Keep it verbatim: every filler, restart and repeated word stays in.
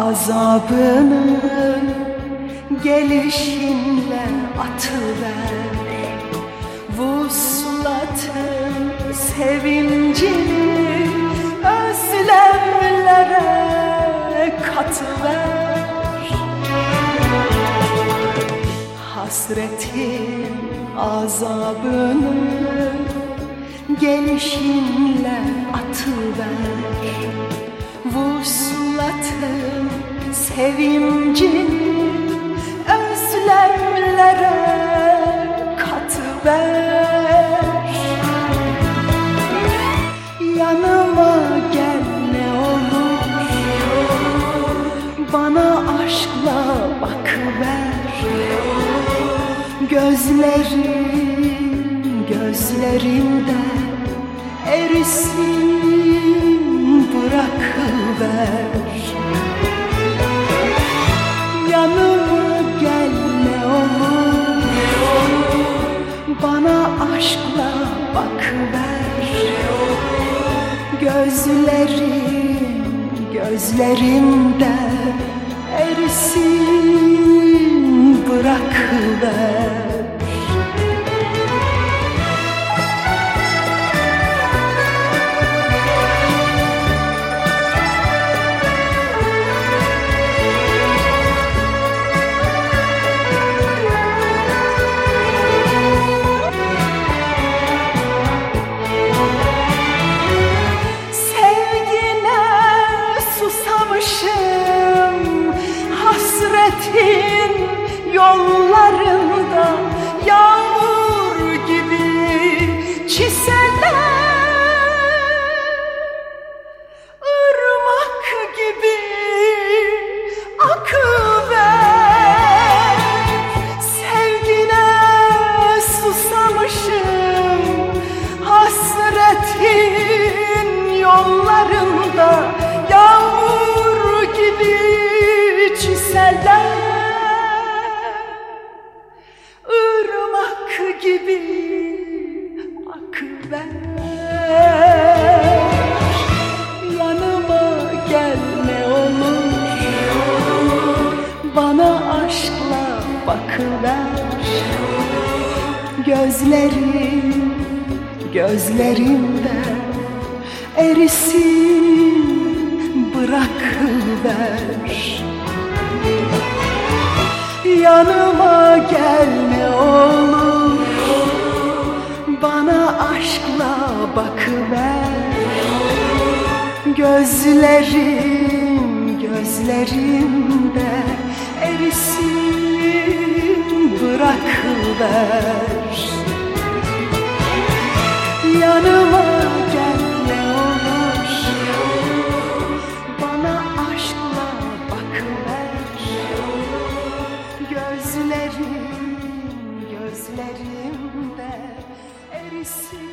azabını gelişinle atıver. Vuslatın sevincini özlemlere katıver. Hasretin azabını gelişinle atıver. Vuslatın sevincini özlemlere katıver. Yanıma gel ne olur, bana aşkla bakıver. Gözlerim gözlerimde erisin, bırakıver. Yanıma gel ne olur, bana aşkla bakıver. Gözlerim gözlerimde erisin, bırakıver. Hasretin yollarında yağmur gibi çiseler, ırmak gibi akıver. Sevgine susamışım, hasretin yollarında yağmur gibi çiseler, ırmak gibi akıver. Yanıma gel ne olur, bana aşkla bakıver. Gözlerim gözlerimde erisin, bırakıver. Yanıma gel ne olur, bana aşkla bakıver. Gözlerim gözlerimde erisin, bırakıver. Yanıma gel ne olur, bana aşkla bakıver. Gözlerim gözlerimde erisin.